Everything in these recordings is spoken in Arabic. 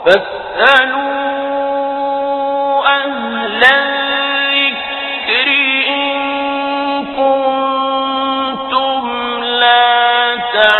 فاسألوا أهل الذكر إن كنتم لا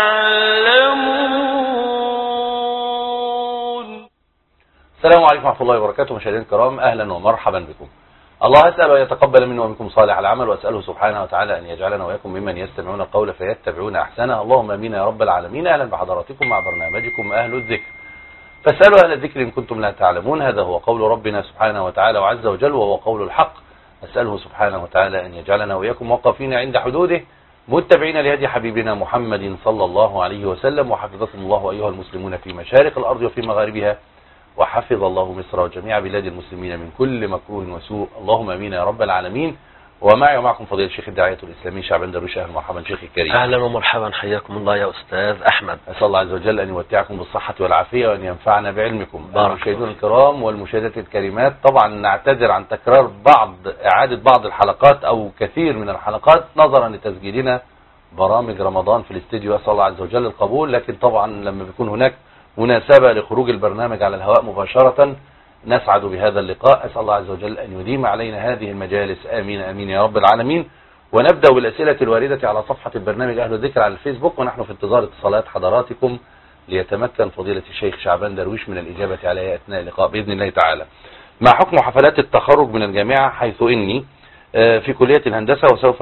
تعلمون. السلام عليكم ورحمة الله وبركاته. مشاهدينا الكرام، أهلا ومرحبا بكم. الله أسأل أن يتقبل منا ومنكم صالح العمل، وأسأله سبحانه وتعالى أن يجعلنا وإياكم ممن يستمعون القول فيتبعون أحسنه. اللهم آمين يا رب العالمين. أهلا بحضراتكم مع برنامجكم أهل الذكر. فاسألوا أهل الذكر إن كنتم لا تعلمون. هذا هو قول ربنا سبحانه وتعالى وعز وجل، وهو قول الحق. أسأله سبحانه وتعالى أن يجعلنا وإياكم موقفين عند حدوده، متبعين لهدي حبيبنا محمد صلى الله عليه وسلم. وحفظكم الله أيها المسلمون في مشارق الأرض وفي مغاربها، وحفظ الله مصر وجميع بلاد المسلمين من كل مكروه وسوء. اللهم امين يا رب العالمين. ومعي ومعكم فضيلة الشيخ الداعية الإسلامي شعبان درويش. أهلا ومرحبا شيخ الكريم. أهلا ومرحبا، حياكم الله يا أستاذ أحمد. أسأل الله عز وجل أن يمتعكم بالصحة والعافية وأن ينفعنا بعلمكم. المشاهدون الكرام والمشاهدات الكريمات، طبعا نعتذر عن تكرار إعادة بعض الحلقات أو كثير من الحلقات نظرا لتسجيلنا برامج رمضان في الاستديو. أسأل الله عز وجل القبول، لكن طبعا لما بيكون هناك مناسبة لخروج البرنامج على الهواء مباشرة نسعد بهذا اللقاء. أسأل الله عز وجل أن يديم علينا هذه المجالس، آمين آمين يا رب العالمين. ونبدأ بالأسئلة الواردة على صفحة البرنامج أهل الذكر على الفيسبوك، ونحن في انتظار اتصالات حضراتكم ليتمكن فضيلة الشيخ شعبان درويش من الإجابة عليها أثناء اللقاء بإذن الله تعالى. مع حكم حفلات التخرج من الجامعة، حيث إني في كلية الهندسة، وسوف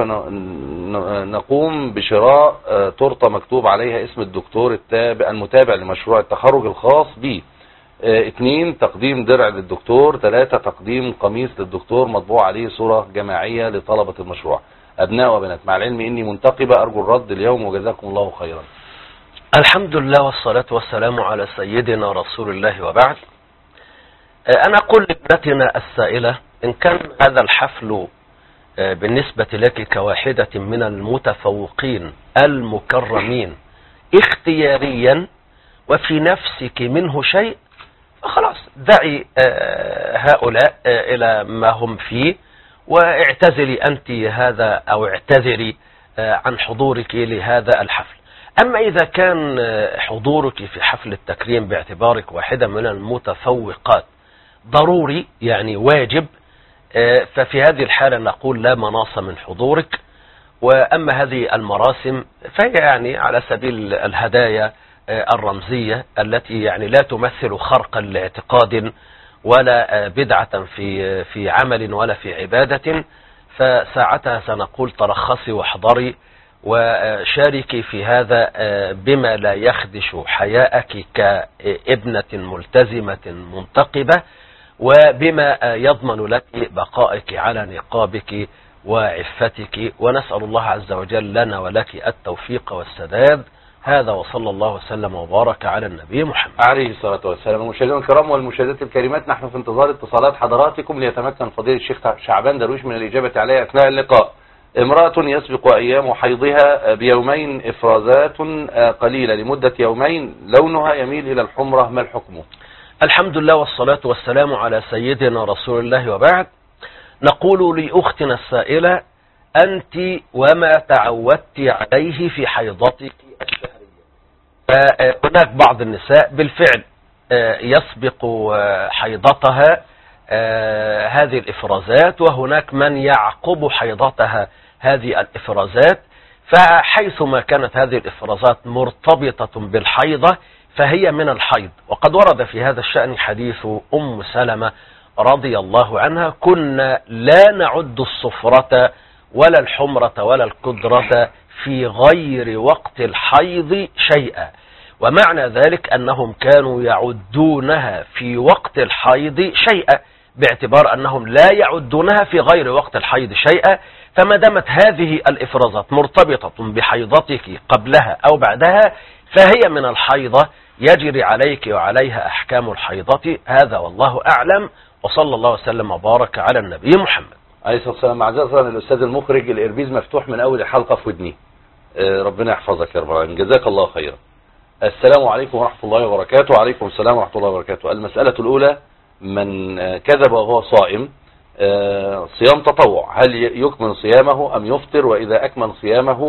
نقوم بشراء تورته مكتوب عليها اسم الدكتور المتابع لمشروع التخرج الخاص بي. 2 تقديم درع للدكتور. 3 تقديم قميص للدكتور مطبوع عليه صورة جماعية لطلبة المشروع، أبناء وبنات، مع العلم إني منتقبة. أرجو الرد اليوم وجزاكم الله خيرا. الحمد لله والصلاة والسلام على سيدنا رسول الله، وبعد. أنا أقول لابنتنا السائلة، إن كان هذا الحفل بالنسبة لك كواحدة من المتفوقين المكرمين اختياريا وفي نفسك منه شيء، فخلاص دعي هؤلاء إلى ما هم فيه، واعتزلي أنت هذا أو اعتذري عن حضورك لهذا الحفل. أما إذا كان حضورك في حفل التكريم باعتبارك واحدة من المتفوقات ضروري، يعني واجب، ففي هذه الحالة نقول لا مناص من حضورك. وأما هذه المراسم فهي يعني على سبيل الهدايا الرمزية التي يعني لا تمثل خرقا لاعتقاد ولا بدعة في عمل ولا في عبادة، فساعتها سنقول ترخصي واحضري وشاركي في هذا بما لا يخدش حياءك كابنة ملتزمة منتقبة، وبما يضمن لك بقائك على نقابك وعفتك. ونسأل الله عز وجل لنا ولك التوفيق والسداد. هذا وصلى الله وسلم وبارك على النبي محمد عليه الصلاة والسلام. المشاهدين الكرام والمشاهدات الكريمات، نحن في انتظار اتصالات حضراتكم ليتمكن فضيلة الشيخ شعبان درويش من الإجابة عليها أثناء اللقاء. امرأة يسبق أيام حيضها بيومين إفرازات قليلة لمدة يومين، لونها يميل إلى الحمرة، ما الحكم؟ الحمد لله والصلاة والسلام على سيدنا رسول الله، وبعد. نقول لأختنا السائلة، أنت وما تعودت عليه في حيضتك الشهرية. فهناك بعض النساء بالفعل يسبق حيضتها هذه الإفرازات، وهناك من يعقب حيضتها هذه الإفرازات. فحيثما كانت هذه الإفرازات مرتبطة بالحيضة فهي من الحيض. وقد ورد في هذا الشأن حديث أم سلمة رضي الله عنها: كنا لا نعد الصفرة ولا الحمرة ولا القدرة في غير وقت الحيض شيئا. ومعنى ذلك أنهم كانوا يعدونها في وقت الحيض شيئا، باعتبار أنهم لا يعدونها في غير وقت الحيض شيئا. فما دامت هذه الإفرازات مرتبطة بحيضتك قبلها أو بعدها فهي من الحيضة، يجري عليك وعليها أحكام الحيضة. هذا والله أعلم، وصلى الله وسلم وبارك على النبي محمد عليه الصلاة والسلام. معذرة الأستاذ المخرج، الإربيز مفتوح من أول الحلقة في ودني. ربنا يحفظك يا رب العالمين، جزاك الله خيرا. السلام عليكم ورحمة الله وبركاته. وعليكم السلام ورحمة الله وبركاته. المسألة الأولى: من كذب وهو صائم صيام تطوع، هل يكمل صيامه أم يفطر؟ وإذا أكمل صيامه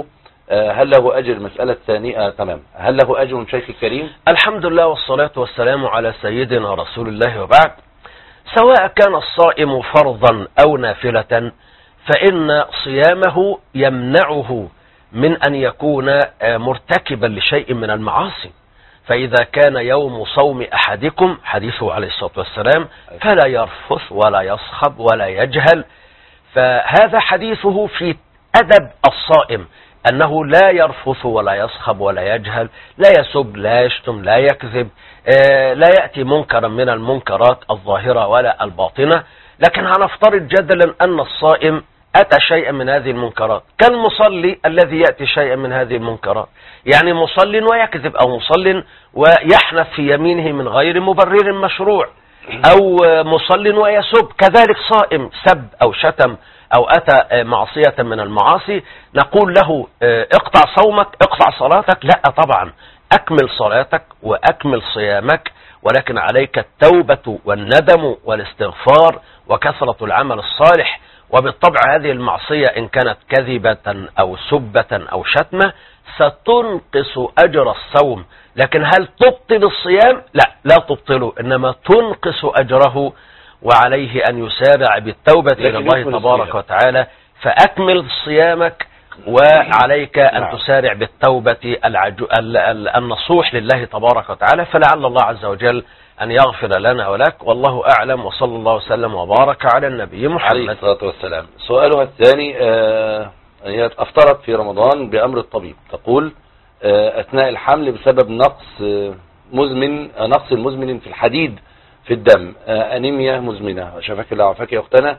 هل له أجر؟ المسألة الثانية تمام، هل له أجر شيخ الكريم؟ الحمد لله والصلاة والسلام على سيدنا رسول الله وبعد. سواء كان الصائم فرضا أو نافلة فإن صيامه يمنعه من أن يكون مرتكبا لشيء من المعاصي. فإذا كان يوم صوم أحدكم حديثه عليه الصلاة والسلام فلا يرفث ولا يصخب ولا يجهل، فهذا حديثه في أدب الصائم، أنه لا يرفث ولا يصخب ولا يجهل، لا يسب لا يشتم لا يكذب، لا يأتي منكرا من المنكرات الظاهرة ولا الباطنة. لكن هنفترض جدلا أن الصائم أتى شيئا من هذه المنكرات كالمصلي الذي يأتي شيئا من هذه المنكرات، يعني مصل ويكذب، أو مصل ويحنث في يمينه من غير مبرر مشروع، أو مصل ويسب، كذلك صائم سب أو شتم أو أتى معصية من المعاصي، نقول له اقطع صومك اقطع صلاتك؟ لا طبعا، أكمل صلاتك وأكمل صيامك، ولكن عليك التوبة والندم والاستغفار وكثرة العمل الصالح. وبالطبع هذه المعصية إن كانت كذبة أو سبة أو شتمة ستنقص أجر الصوم، لكن هل تبطل الصيام؟ لا تبطله، إنما تنقص أجره، وعليه أن يسارع بالتوبة إلى الله تبارك وتعالى. فأكمل صيامك وعليك أن تسارع بالتوبة النصوح لله تبارك وتعالى، فلعل الله عز وجل أن يغفر لنا ولك، والله أعلم، وصلى الله وسلم وبارك على النبي محمد عليه الصلاة والسلام. سؤالها الثاني، هي أفطرت في رمضان بأمر الطبيب، تقول أثناء الحمل بسبب نقص مزمن في الحديد في الدم، أنيميا مزمنة، شفاك الله وعافاك يا أختنا،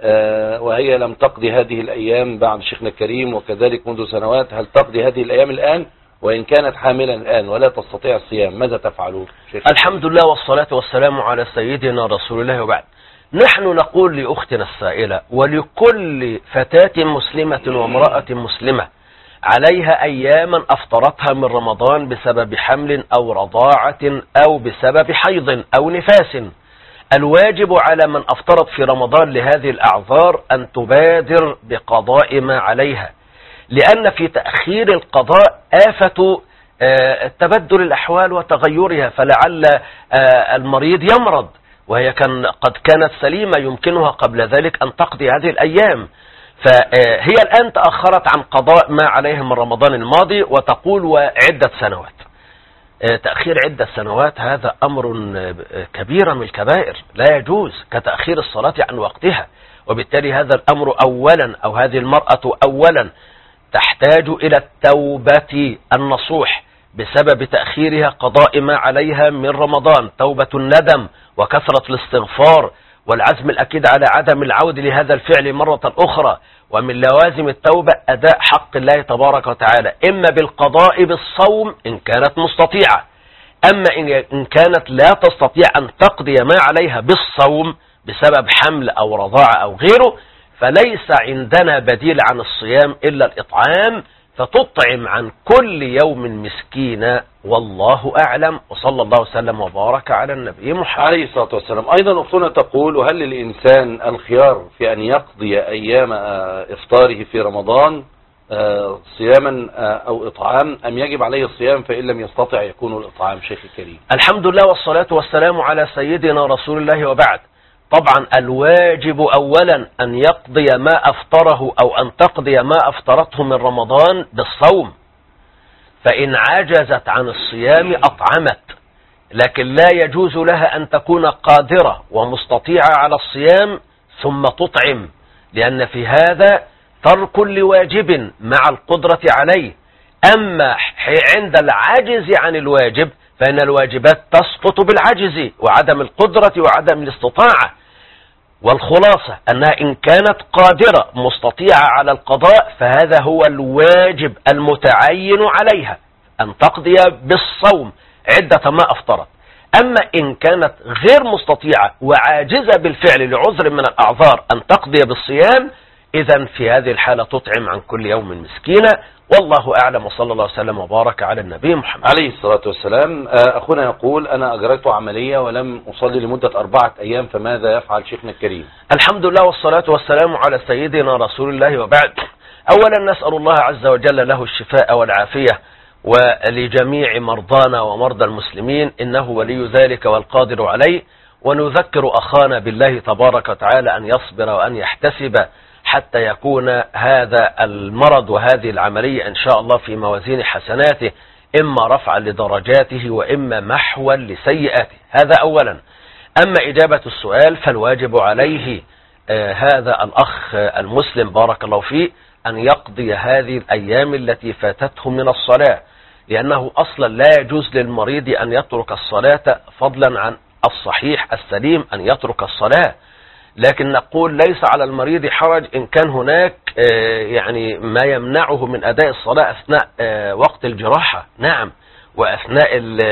وهي لم تقضي هذه الأيام بعد شيخنا الكريم، وكذلك منذ سنوات، هل تقضي هذه الأيام الآن؟ وإن كانت حاملا الآن ولا تستطيع الصيام ماذا تفعلون؟ الحمد لله والصلاة والسلام على سيدنا رسول الله وبعد. نحن نقول لأختنا السائلة ولكل فتاة مسلمة وامرأة مسلمة عليها أياما أفطرتها من رمضان بسبب حمل أو رضاعة أو بسبب حيض أو نفاس، الواجب على من أفطرت في رمضان لهذه الأعذار أن تبادر بقضاء ما عليها، لأن في تأخير القضاء آفة تبدل الأحوال وتغيرها، فلعل المريض يمرض وهي قد كانت سليمة يمكنها قبل ذلك أن تقضي هذه الأيام، فهي الآن تأخرت عن قضاء ما عليها من رمضان الماضي، وتقول وعدة سنوات. تأخير عدة سنوات هذا أمر كبير من الكبائر لا يجوز، كتأخير الصلاة عن وقتها، وبالتالي هذا الأمر أولا، أو هذه المرأة أولا تحتاج إلى التوبة النصوح بسبب تأخيرها قضاء ما عليها من رمضان، توبة الندم وكثرة الاستغفار والعزم الأكيد على عدم العود لهذا الفعل مرة أخرى. ومن لوازم التوبة أداء حق الله تبارك وتعالى، إما بالقضاء بالصوم إن كانت مستطيعة، أما إن كانت لا تستطيع أن تقضي ما عليها بالصوم بسبب حمل أو رضاعة أو غيره، فليس عندنا بديل عن الصيام إلا الإطعام، فتطعم عن كل يوم مسكينا، والله أعلم، وصلى الله وسلم وبارك على النبي محمد عليه الصلاة والسلام. أيضا أختنا تقول: وهل للإنسان الخيار في أن يقضي أيام إفطاره في رمضان صياما أو إطعام، أم يجب عليه الصيام فإن لم يستطع يكون الإطعام؟ شيخ الكريم. الحمد لله والصلاة والسلام على سيدنا رسول الله وبعد. طبعا الواجب أولا أن يقضي ما أفطره أو أن تقضي ما أفطرته من رمضان بالصوم، فإن عجزت عن الصيام أطعمت، لكن لا يجوز لها أن تكون قادرة ومستطيعة على الصيام ثم تطعم، لأن في هذا ترك لواجب مع القدرة عليه. أما عند العجز عن الواجب فإن الواجبات تسقط بالعجز وعدم القدرة وعدم الاستطاعة، والخلاصة أنها إن كانت قادرة مستطيعة على القضاء فهذا هو الواجب المتعين عليها، أن تقضي بالصوم عدة ما أفطرت. أما إن كانت غير مستطيعة وعاجزة بالفعل لعذر من الأعذار أن تقضي بالصيام، إذن في هذه الحالة تطعم عن كل يوم مسكينة، والله أعلم، وصلى الله وسلم وبارك على النبي محمد عليه الصلاة والسلام. أخونا يقول: أنا أجريت عملية ولم أصلي لمدة 4 أيام، فماذا يفعل شيخنا الكريم؟ الحمد لله والصلاة والسلام على سيدنا رسول الله وبعد. أولا نسأل الله عز وجل له الشفاء والعافية، ولجميع مرضانا ومرضى المسلمين، إنه ولي ذلك والقادر عليه. ونذكر أخانا بالله تبارك وتعالى أن يصبر وأن يحتسب حتى يكون هذا المرض وهذه العملية إن شاء الله في موازين حسناته، إما رفعا لدرجاته وإما محوا لسيئاته. هذا أولا. أما إجابة السؤال فالواجب عليه هذا الأخ المسلم بارك الله فيه أن يقضي هذه الأيام التي فاتته من الصلاة، لأنه أصلا لا يجوز للمريض أن يترك الصلاة فضلا عن الصحيح السليم أن يترك الصلاة. لكن نقول ليس على المريض حرج إن كان هناك يعني ما يمنعه من أداء الصلاة أثناء وقت الجراحة، نعم، وأثناء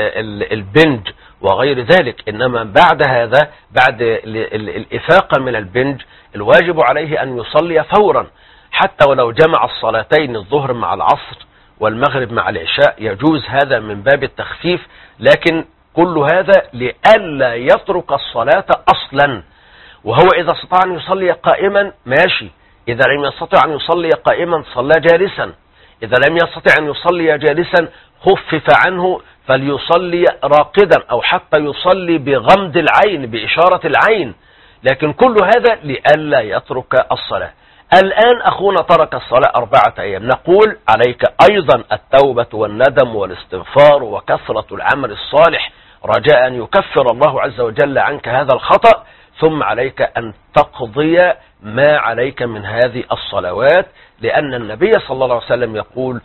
البنج وغير ذلك. إنما بعد هذا، بعد الإفاقة من البنج، الواجب عليه أن يصلي فورا، حتى ولو جمع الصلاتين الظهر مع العصر والمغرب مع العشاء يجوز هذا من باب التخفيف، لكن كل هذا لئلا يترك الصلاة أصلا. وهو إذا استطاع أن يصلي قائما ماشي، إذا لم يستطع أن يصلي قائما صلى جالسا، إذا لم يستطع أن يصلي جالسا خفف عنه فليصلي راقدا، أو حتى يصلي بغمض العين بإشارة العين، لكن كل هذا لئلا يترك الصلاة. الآن أخونا ترك الصلاة 4 أيام، نقول عليك أيضا التوبة والندم والاستغفار وكثرة العمل الصالح رجاء أن يكفر الله عز وجل عنك هذا الخطأ، ثم عليك أن تقضي ما عليك من هذه الصلوات، لأن النبي صلى الله عليه وسلم يقول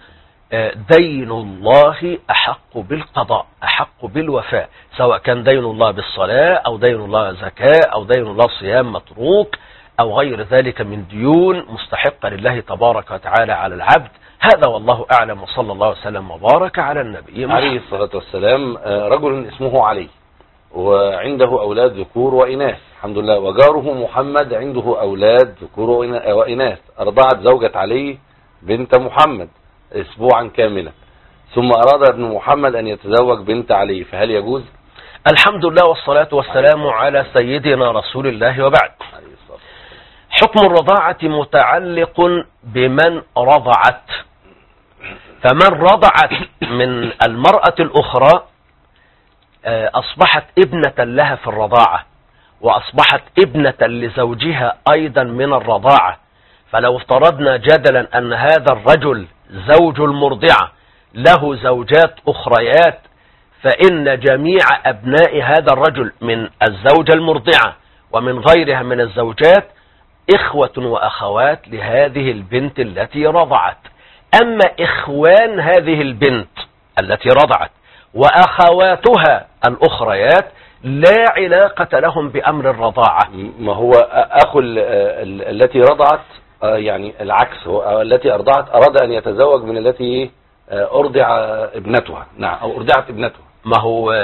دين الله أحق بالقضاء، أحق بالوفاء، سواء كان دين الله بالصلاة أو دين الله زكاة أو دين الله صيام متروك أو غير ذلك من ديون مستحقة لله تبارك وتعالى على العبد. هذا والله أعلم، وصلى الله وسلم وبارك على النبي محمد عليه الصلاة والسلام. رجل اسمه علي وعنده أولاد ذكور وإناث الحمد لله، وجاره محمد عنده أولاد ذكور وإناث. أرضعت زوجة علي بنت محمد أسبوعا كاملا، ثم أراد ابن محمد أن يتزوج بنت علي، فهل يجوز؟ الحمد لله والصلاة والسلام على سيدنا رسول الله وبعد. حكم الرضاعة متعلق بمن رضعت، فمن رضعت من المرأة الأخرى أصبحت ابنة لها في الرضاعة، وأصبحت ابنة لزوجها أيضا من الرضاعة. فلو افترضنا جدلا أن هذا الرجل زوج المرضعة له زوجات أخريات، فإن جميع أبناء هذا الرجل من الزوجة المرضعة ومن غيرها من الزوجات إخوة وأخوات لهذه البنت التي رضعت. أما إخوان هذه البنت التي رضعت وأخواتها الأخريات لا علاقة لهم بأمر الرضاعة. ما هو أخو التي رضعت يعني العكس، هو التي أرضعت أراد أن يتزوج من التي أرضع ابنتها، نعم، أو أرضعت ابنتها. ما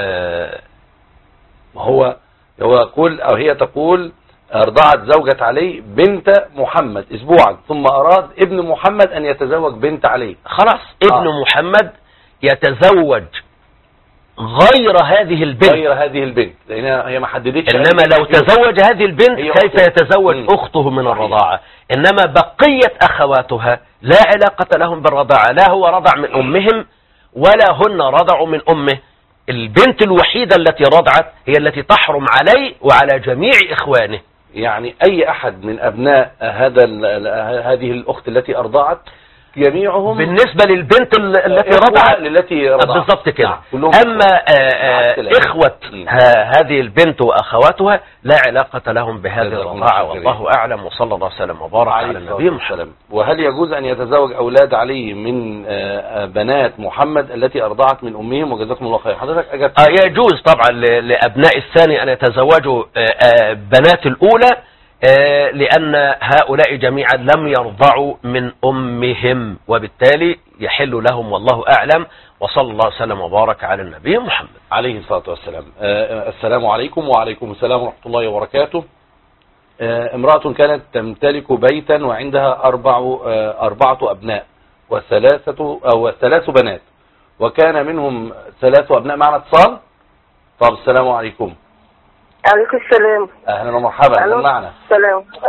هو يقول، أو هي تقول أرضعت زوجة علي بنت محمد أسبوعا، ثم أراد ابن محمد أن يتزوج بنت علي. خلاص ابن محمد يتزوج غير هذه البنت، لأن هي ما حددتش. إنما لو تزوج هذه البنت كيف يتزوج أخته من الرضاعة؟ إنما بقية أخواتها لا علاقة لهم بالرضاعة، لا هو رضع من أمهم ولا هن رضعوا من أمه. البنت الوحيدة التي رضعت هي التي تحرم عليه وعلى جميع إخوانه. يعني أي أحد من أبناء هذه الأخت التي أرضعت جميعهم بالنسبة للبنت التي رضعت بالضبط كده. أما إخوة هذه البنت وأخواتها لا علاقة لهم بهذه الرضاعة، والله أعلم، وصلى الله وسلم وبارك على النبي محمد. وهل يجوز أن يتزوج أولاد علي من بنات محمد التي أرضعت من أمهم؟ وجزاكم الله خير. حضرتك أجبت. يجوز طبعا لأبناء الثاني أن يتزوجوا بنات الأولى، لأن هؤلاء جميعا لم يرضعوا من أمهم، وبالتالي يحل لهم، والله أعلم، وصلى الله وسلم وبارك على النبي محمد عليه الصلاة والسلام. السلام عليكم. وعليكم السلام ورحمة الله وبركاته. امرأة كانت تمتلك بيتا وعندها 4 أبناء وثلاث بنات، وكان منهم 3 أبناء. معنا اتصال. طب السلام عليكم. عليكم السلام. أهلا ومرحبا. معنا. السلام.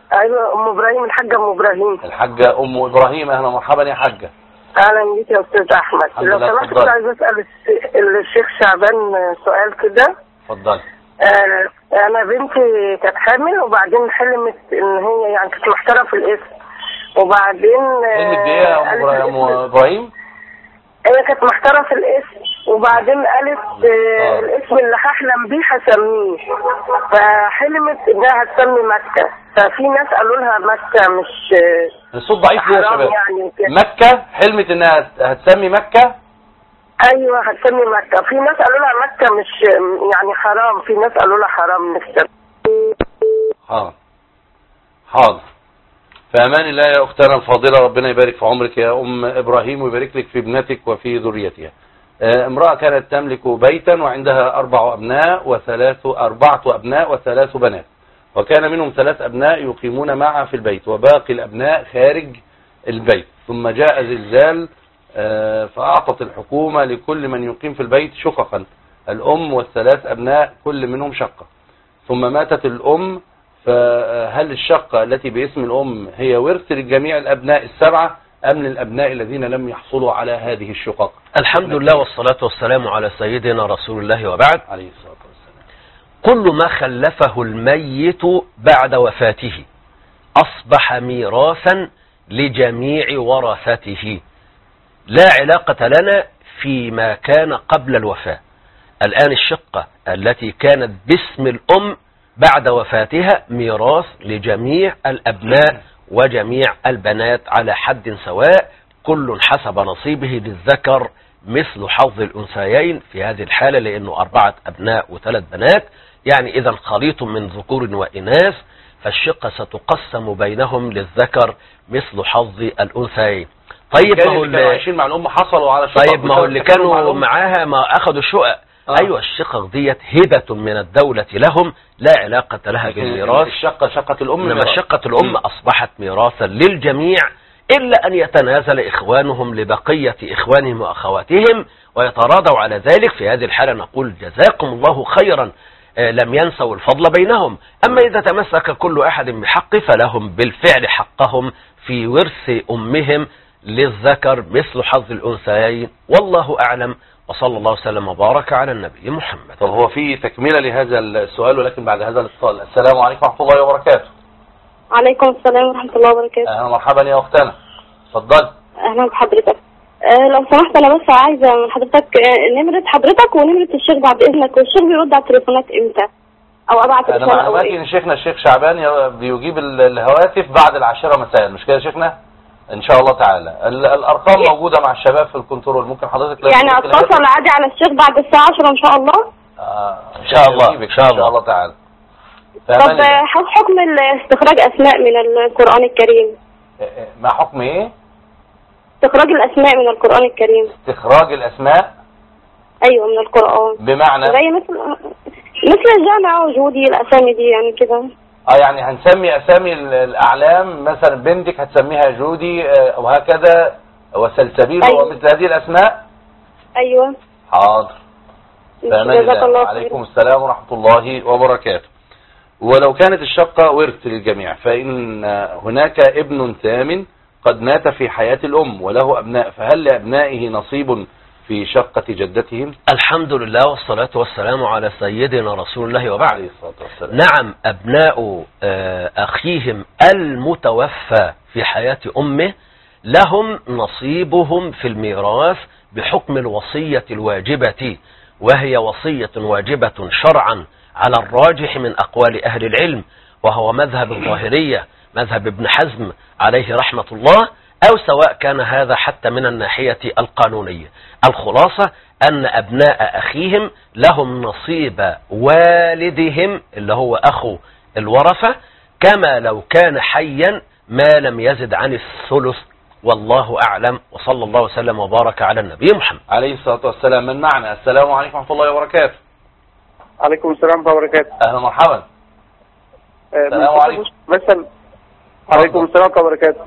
ايوه ام ابراهيم، الحاجه ام ابراهيم. الحاجة ام ابراهيم، اهلا ومرحبا يا حاجة. اهلا بيك يا استاذ احمد. لو سمحت كنت عايز اسال الشيخ شعبان سؤال كده. اتفضل. انا بنتي كانت حامل وبعدين حلمت ان هي يعني كانت محتاره في الاسم، وبعدين حلمت بايه يا ام ابراهيم؟ هي كانت محتاره في الاسم وبعدين قالت الاسم اللي هحلم بيه هسميه، فحلمت انها هتسمي مكة. ففي ناس قالوا لها مكة مش الصوت ضعيف ليه يا شباب؟ يعني مكة حلمت انها هتسمي مكة. ايوه هتسمي مكة. في ناس قالوا لها مكة مش يعني حرام، في ناس قالوا لها حرام نكتب. حاضر. في امان الله يا اختنا الفاضلة، ربنا يبارك في عمرك يا ام ابراهيم ويبارك لك في ابنتك وفي ذريتها. امرأة كانت تملك بيتا وعندها 4 أبناء و3 بنات، وكان منهم 3 أبناء يقيمون معها في البيت وباقي الأبناء خارج البيت. ثم جاء زلزال فأعطت الحكومة لكل من يقيم في البيت شققا، الأم وال3 أبناء كل منهم شقة. ثم ماتت الأم، فهل الشقة التي باسم الأم هي ورث لجميع الأبناء ال7 أم للأبناء الذين لم يحصلوا على هذه الشقق؟ الحمد لله والصلاة والسلام على سيدنا رسول الله وبعد. عليه الصلاة والسلام. كل ما خلفه الميت بعد وفاته أصبح ميراثا لجميع ورثته، لا علاقة لنا فيما كان قبل الوفاة. الآن الشقة التي كانت باسم الأم بعد وفاتها ميراث لجميع الأبناء وجميع البنات على حد سواء، كل حسب نصيبه، للذكر مثل حظ الأنثيين في هذه الحالة، لأنه 4 أبناء و3 بنات، يعني إذا خليط من ذكور وإناث، فالشقة ستقسم بينهم للذكر مثل حظ الأنثيين. طيب ما هو اللي كانوا عايشين مع الأم حصلوا على شقق. طيب ما هو اللي كانوا معاها ما أخذوا الشقق. أيوة الشقق ديت هبة من الدولة لهم، لا علاقة لها بالميراث. شقة الأم، إنما شقة الأم أصبحت ميراثا للجميع، إلا أن يتنازل إخوانهم لبقية إخوانهم وأخواتهم ويتراضوا على ذلك. في هذه الحالة نقول جزاكم الله خيرا، لم ينسوا الفضل بينهم. أما إذا تمسك كل أحد بحق فلهم بالفعل حقهم في ورث أمهم للذكر مثل حظ الأنثيين، والله أعلم، وصلى الله وسلم وبارك على النبي محمد. طب هو في تكملة لهذا السؤال ولكن بعد هذا الاتصال. السلام عليكم ورحمة الله وبركاته. وعليكم السلام ورحمة الله وبركاته. أهلا مرحبا يا أختنا، اتفضل. أهلا بحضرتك. لو سمحت أنا بس عايزة من حضرتك نمرة حضرتك ونمرة الشيخ بعد إذنك، والشيخ بيرد على التليفونات إمتى؟ أو أبعت أنا معلوماتي إن شيخنا الشيخ شعبان بيجيب الهواتف بعد 10 مساء، مش كده يا شيخنا؟ إن شاء الله تعالى. الأرقام موجودة مع الشباب في الكنترول، ممكن حضرتك يعني أتصل عادي على الشيخ بعد الساعة 10 إن شاء الله؟ إن شاء الله إن شاء الله تعالى. طب حكم استخراج أسماء من القرآن الكريم؟ ما حكم إيه؟ استخراج الأسماء من القرآن الكريم. استخراج الأسماء؟ أيوة من القرآن. بمعنى؟ زي مثل الجامعة وجودي، الأسامي دي يعني كده. يعني هنسمي أسامي الأعلام، مثلا بنتك هتسميها جودي وهكذا وسلسبيل. أيوة. ومثل هذه الأسماء. أيوة. حاضر. عليكم السلام ورحمة الله وبركاته. ولو كانت الشقة ورث للجميع، فإن هناك ابن ثامن قد مات في حياة الأم وله أبناء، فهل لأبنائه نصيب في شقة جدتهم؟ الحمد لله والصلاة والسلام على سيدنا رسول الله وبعد. نعم، أبناء أخيهم المتوفى في حياة أمه لهم نصيبهم في الميراث بحكم الوصية الواجبة، وهي وصية واجبة شرعا على الراجح من أقوال أهل العلم، وهو مذهب الظاهرية، مذهب ابن حزم عليه رحمة الله، أو سواء كان هذا حتى من الناحية القانونية. الخلاصة أن أبناء أخيهم لهم نصيب والدهم اللي هو أخو الورثة، كما لو كان حيا ما لم يزد عن الثلث، والله أعلم، وصلى الله وسلم وبارك على النبي محمد عليه الصلاة والسلام. من معنا؟ السلام عليكم ورحمة الله وبركاته. عليكم السلام ورحمة الله وبركاته. أهلا مرحبا. السلام عليكم. بسأل. عليكم السلام ورحمة الله وبركاته.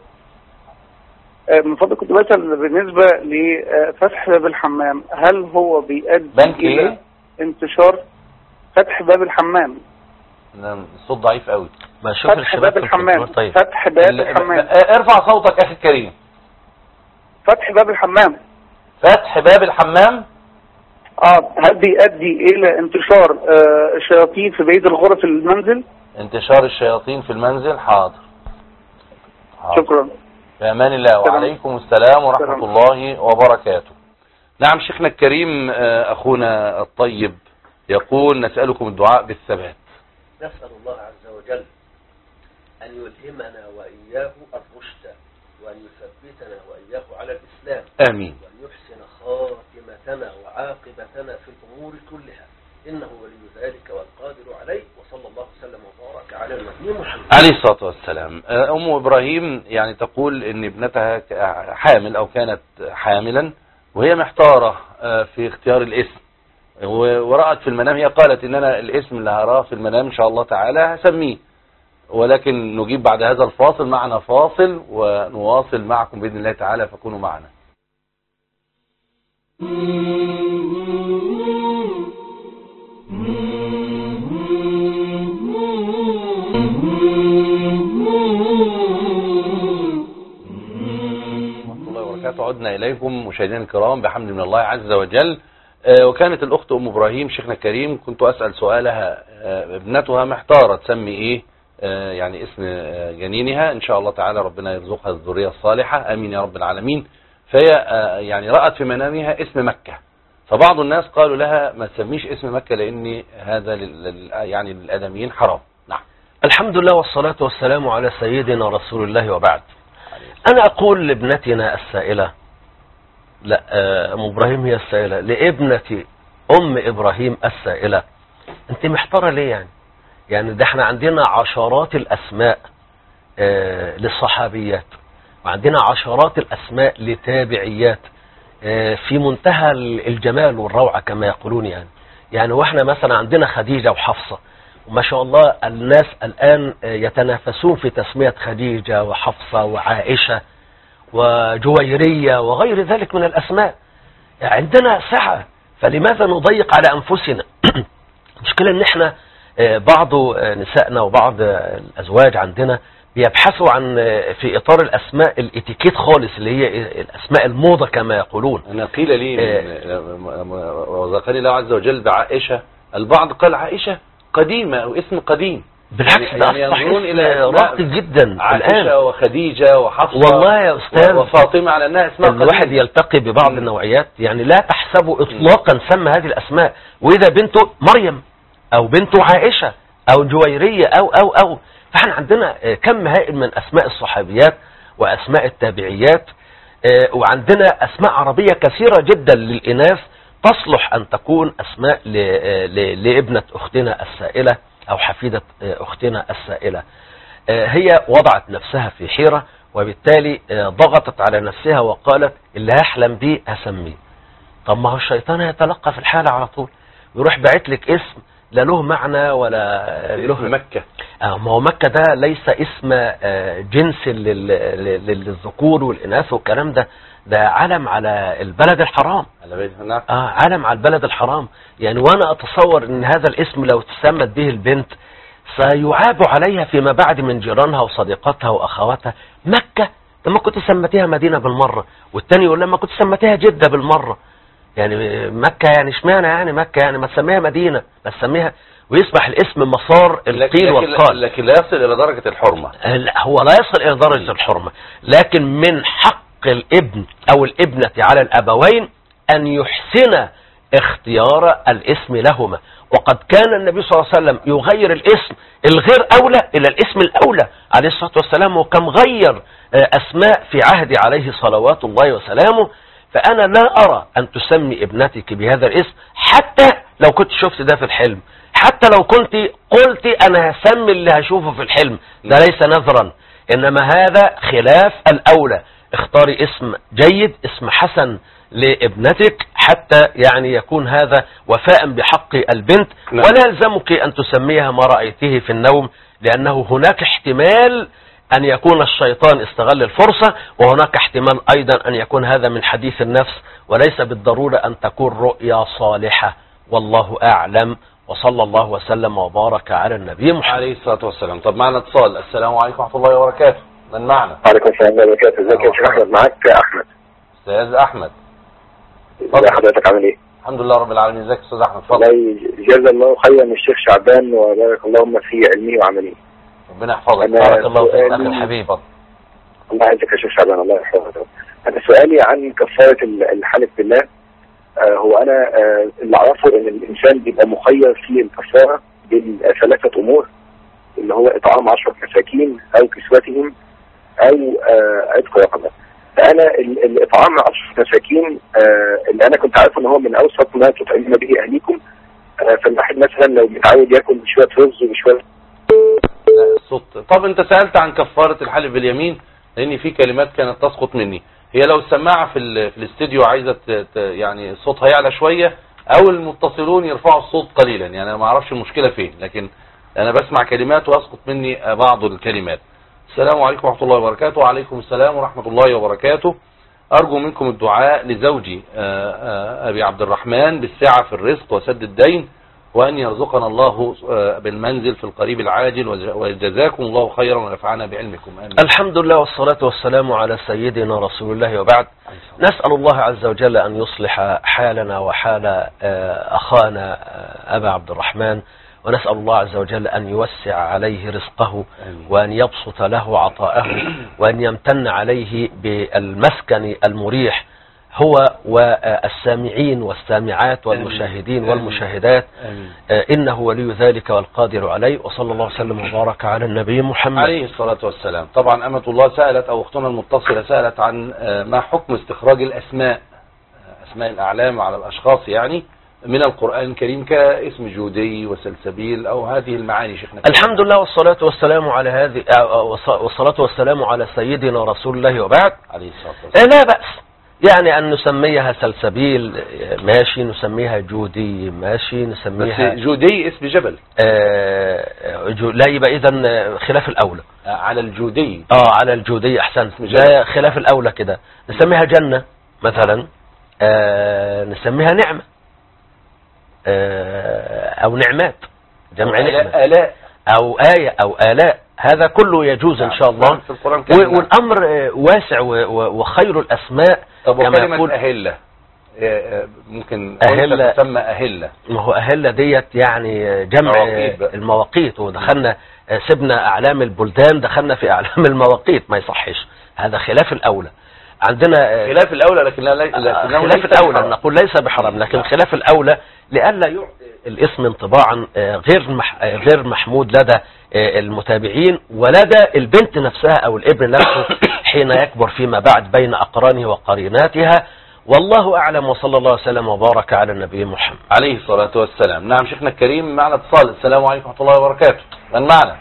من فضلك كنت بسأل بالنسبة لفتح باب الحمام، هل هو بيؤدي إلى انتشار فتح باب الحمام؟ الصوت ضعيف قوي. ما شوف فتح الشباب باب الحمام. طيب فتح باب الحمام. ارفع صوتك اخي الكريم. فتح باب الحمام. فتح باب الحمام. هل بيؤدي الى انتشار الشياطين في بقيه الغرف المنزل؟ انتشار الشياطين في المنزل. حاضر. شكرا. في امان الله. وعليكم السلام ورحمة الله وبركاته. نعم شيخنا الكريم، اخونا الطيب يقول نسألكم الدعاء بالثبات. نسأل الله عز وجل أن يلهمنا وإياه الرشد، وأن يثبتنا وإياه على الإسلام. آمين. وأن يحسن خاتمتنا وعاقبتنا في الأمور كلها، إنه ولي ذلك والقادر عليه. وصلى الله وسلم وبارك على النبي محمد عليه الصلاة والسلام. أم إبراهيم يعني تقول إن ابنتها حامل أو كانت حاملا، وهي محتارة في اختيار الاسم، ورأت في المنام، هي قالت إن أنا الاسم اللي هراه في المنام إن شاء الله تعالى هسميه، ولكن نجيب بعد هذا الفاصل. معنا فاصل ونواصل معكم بإذن الله تعالى، فكونوا معنا. عدنا إليكم مشاهدينا الكرام بحمد من الله عز وجل. وكانت الأخت أم إبراهيم شيخنا الكريم كنت أسأل سؤالها، ابنتها محتارة تسمي إيه يعني اسم جنينها، إن شاء الله تعالى ربنا يرزقها الذرية الصالحة، آمين يا رب العالمين. فهي يعني رأت في منامها اسم مكة، فبعض الناس قالوا لها ما تسميش اسم مكة لأن هذا يعني للآدميين حرام. نعم. الحمد لله والصلاة والسلام على سيدنا رسول الله وبعد. أنا أقول لابنتنا السائلة، لا أم إبراهيم هي السائلة، لابنة أم إبراهيم السائلة، أنت محتارة ليه يعني ده احنا عندنا عشرات الأسماء للصحابيات، وعندنا عشرات الأسماء لتابعيات في منتهى الجمال والروعة كما يقولون يعني واحنا مثلا عندنا خديجة وحفصة، وما شاء الله الناس الآن يتنافسون في تسمية خديجة وحفصة وعائشة وجويرية وغير ذلك من الأسماء. عندنا سعة، فلماذا نضيق على أنفسنا؟ المشكلة ان احنا بعض نسائنا وبعض الأزواج عندنا بيبحثوا عن في إطار الأسماء الاتيكيت خالص، اللي هي الأسماء الموضة كما يقولون. أنا قيل لي وذكرني الله عز وجل بعائشة، البعض قال عائشة قديمة أو اسم قديم، بالعكس ده يعني ينظرون إلى راقي جدا عائشة الآن، وخديجة وحفصة والله يا أستاذ وفاطمة على أنها اسماء قديمة. الواحد يلتقي ببعض النوعيات يعني لا تحسبوا إطلاقا سمى هذه الأسماء، وإذا بنته مريم أو بنته عائشة أو جويرية أو فاحنا عندنا كم هائل من أسماء الصحابيات وأسماء التابعيات، وعندنا أسماء عربية كثيرة جدا للإناث تصلح أن تكون أسماء لابنة أختنا السائلة أو حفيدة أختنا السائلة. هي وضعت نفسها في حيرة، وبالتالي ضغطت على نفسها وقالت اللي هحلم بيه هسميه. طب ما هو الشيطان يتلقى في الحالة على طول، يروح باعت لك اسم لا له معنى ولا له اسم مكة. ما هو مكة ده ليس اسم جنس للذكور والإناث والكلام ده علم على البلد الحرام، علم على البلد الحرام يعني. وانا اتصور ان هذا الاسم لو تسمت به البنت سيعاب عليها فيما بعد من جيرانها وصديقاتها واخواتها. مكة لما كنت سمتيها مدينة بالمرة، والتاني يقول لما كنت سمتيها جدة بالمرة، يعني مكة يعني اشمعنى يعني مكة يعني ما تسميها مدينة، ما تسميها، ويصبح الاسم مسار القيل والقال. لكن لا يصل الى درجة الحرمة. لا هو لا يصل الى درجة الحرمة، لكن من حق الابن او الابنة على الابوين ان يحسن اختيار الاسم لهما. وقد كان النبي صلى الله عليه وسلم يغير الاسم الغير اولى الى الاسم الاولى عليه الصلاة والسلام، وكم غير اسماء في عهد عليه صلوات الله وسلامه. فانا لا ارى ان تسمي ابنتك بهذا الاسم، حتى لو كنت شفت ده في الحلم، حتى لو كنت قلت انا هسمي اللي هشوفه في الحلم، ده ليس نذرا، انما هذا خلاف الاولى. اختاري اسم جيد، اسم حسن لابنتك، حتى يعني يكون هذا وفاء بحق البنت. ولا يلزمك ان تسميها ما رأيته في النوم، لانه هناك احتمال ان يكون الشيطان استغل الفرصة، وهناك احتمال ايضا ان يكون هذا من حديث النفس، وليس بالضرورة ان تكون رؤيا صالحة. والله اعلم، وصلى الله وسلم وبارك على النبي محمد عليه الصلاة والسلام. طب معنا اتصال. السلام عليكم ورحمة الله وبركاته. من معنا؟ وعليكم السلام ورحمة الله وبركاته. ازيك يا شيخ احمد؟ معاك احمد. استاذ احمد. ازي حضرتك، عامل ايه؟ الحمد لله رب العالمين. ازيك يا استاذ احمد؟ اتفضل. الله يجزا الله خيرا من الشيخ شعبان وبارك اللهم في علمه وعمله. ربنا يحفظك. بارك الله فيك اخي الحبيب. الله يعزك يا شيخ شعبان، الله يحفظك. انا سؤالي عن كفارة الحلف بالله. هو انا اللي اعرفه ان الانسان بيبقى مخير في الكفارة بين 3 امور، اللي هو اطعام 10 مساكين او كسوتهم او عتق رقبة. فانا الاطعام 10 مساكين اللي انا كنت عارف ان هو من اوسط ما تطعمون به اهليكم. فالواحد مثلا لو متعود ياكل بشويه رز وبشويه الصوت. طب انت سألت عن كفارة الحلف باليمين، لان في كلمات كانت تسقط مني. هي لو السماعة في الاستديو عايزة يعني صوتها يعلى شوية، او المتصلون يرفعوا الصوت قليلا، يعني انا ما اعرفش المشكلة فين، لكن انا بسمع كلمات واسقط مني بعض الكلمات. السلام عليكم ورحمة الله وبركاته. وعليكم السلام ورحمة الله وبركاته. أرجو منكم الدعاء لزوجي أبي عبد الرحمن بالسعة في الرزق وسد الدين، وأن يرزقنا الله بالمنزل في القريب العاجل، وجزاكم الله خيرا ونفعنا بعلمكم. آمين. الحمد لله والصلاة والسلام على سيدنا رسول الله وبعد. نسأل الله عز وجل أن يصلح حالنا وحال أخانا أبا عبد الرحمن، ونسأل الله عز وجل أن يوسع عليه رزقه، وأن يبسط له عطاءه، وأن يمتن عليه بالمسكن المريح هو والسامعين والسامعات والمشاهدين والمشاهدات، إنه ولي ذلك والقادر عليه. وصلى الله وسلم وبارك على النبي محمد عليه الصلاة والسلام. طبعا أمة الله سألت، أو أختنا المتصلة سألت عن ما حكم استخراج الأسماء، أسماء الأعلام على الأشخاص يعني من القرآن الكريم، كاسم جودي وسلسبيل أو هذه المعاني. شيخنا الحمد لله والصلاة والسلام على هذه والصلاة والسلام على سيدنا رسول الله وبعد. عليه الصلاة والسلام. لا بأس يعني أن نسميها سلسبيل ماشي، نسميها جودي ماشي، نسميها بس جودي اسم جبل. لا يبقى إذن خلاف الأولى على الجودي. على الجودي أحسن، لا خلاف الأولى كده. نسميها جنة مثلا، نسميها نعمة أو نعمات، جمع نعمة، آلاء أو آية أو آلاء، هذا كله يجوز إن شاء الله. والأمر واسع وخير الأسماء. طب وكلمة أهلة ممكن أهلة تسمى أهلة؟ ما هو أهلة ديت يعني جمع المواقيت، ودخلنا سبنا أعلام البلدان، دخلنا في أعلام المواقيت، ما يصحش، هذا خلاف الأولى. عندنا خلاف الأولى، لكن خلاف الأولى نقول ليس بحرام، لكن خلاف الأولى لئلا يعطي الاسم انطباعا غير محمود لدى المتابعين ولدى البنت نفسها أو الابن نفسه حين يكبر فيما بعد بين أقرانه وقريناتها. والله أعلم، وصلى الله وسلم وبارك على النبي محمد عليه الصلاة والسلام. نعم شيخنا الكريم، معنا اتصال. السلام عليكم ورحمة الله وبركاته. من معنا؟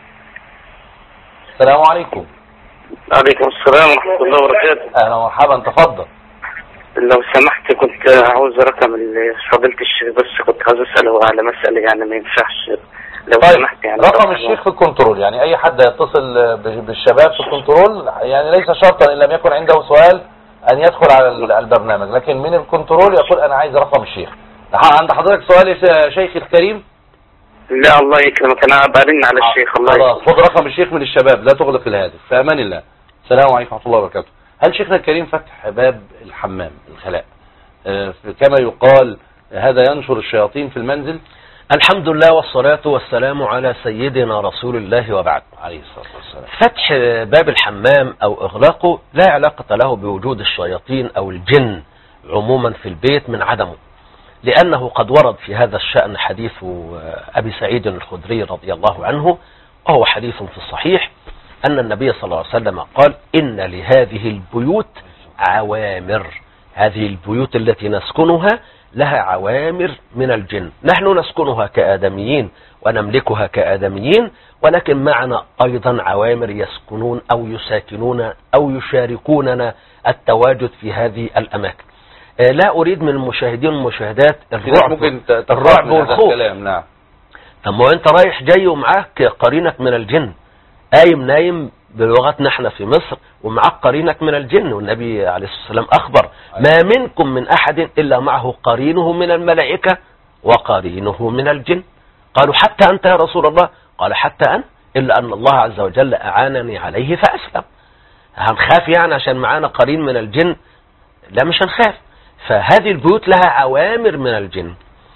السلام عليكم. عليكم السلام ورحمة الله وبركاته. أهلا ومرحبا، تفضل. لو سمحت كنت عاوز رقم فضيلة الشيخ، بس كنت عاوز أسأله على مسألة يعني ما ينفعش. لو طيب سمحت يعني رقم الشيخ في الكنترول، يعني أي حد يتصل بالشباب في الكنترول، يعني ليس شرطا إن لم يكن عنده سؤال أن يدخل على البرنامج، لكن من الكنترول يقول أنا عايز رقم الشيخ. عند حضرتك سؤال يا شيخ الكريم؟ لا الله يكرمك، أنا برن على الشيخ. الله خلاص خد رقم الشيخ من الشباب، لا تغلق الهاتف، في أمان الله. السلام عليكم ورحمة الله وبركاته. هل شيخنا الكريم فتح باب الحمام الخلاء كما يقال هذا ينشر الشياطين في المنزل؟ الحمد لله والصلاة والسلام على سيدنا رسول الله وبعد. عليه الصلاة والسلام. فتح باب الحمام أو إغلاقه لا علاقة له بوجود الشياطين أو الجن عموما في البيت من عدمه، لأنه قد ورد في هذا الشأن حديث أبي سعيد الخدري رضي الله عنه، وهو حديث في الصحيح، أن النبي صلى الله عليه وسلم قال: إن لهذه البيوت عوامر، هذه البيوت التي نسكنها لها عوامر من الجن، نحن نسكنها كآدميين ونملكها كآدميين، ولكن معنا أيضا عوامر يسكنون أو يساكنون أو يشاركوننا التواجد في هذه الأماكن. لا أريد من المشاهدين والمشاهدات الرعب والخوف. نعم. أما أنت رايح جاي ومعاك قرينك من الجن، قايم نايم بلغتنا احنا في مصر ومعك قرينك من الجن، والنبي عليه الصلاة والسلام أخبر: ما منكم من أحد إلا معه قرينه من الملائكة وقرينه من الجن. قالوا حتى أنت يا رسول الله؟ قال حتى أنا، إلا أن الله عز وجل أعانني عليه فأسلم. هنخاف يعني عشان معانا قرين من الجن؟ لا، مش هنخاف. فهذه البيوت لها أوامر من الجن.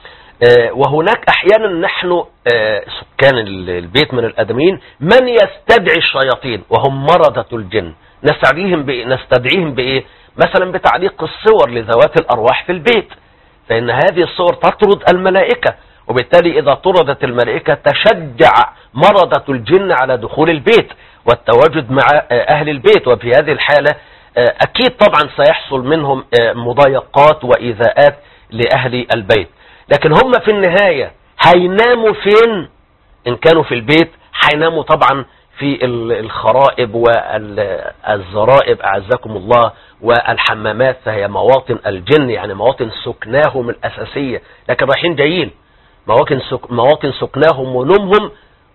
وهناك أحيانا نحن سكان البيت من الآدميين من يستدعي الشياطين وهم مرضة الجن. نستدعيهم بإيه؟ مثلا بتعليق الصور لذوات الأرواح في البيت، فإن هذه الصور تطرد الملائكة، وبالتالي إذا طردت الملائكة تشجع مرضة الجن على دخول البيت والتواجد مع أهل البيت، وفي هذه الحالة أكيد طبعا سيحصل منهم مضايقات وإيذاءات لأهل البيت. لكن هم في النهاية هيناموا فين؟ إن كانوا في البيت هيناموا طبعا في الخرائب والزرائب أعزكم الله والحمامات، فهي مواطن الجن، يعني مواطن سكناهم الأساسية. لكن رايحين جايين مواطن سكناهم ونومهم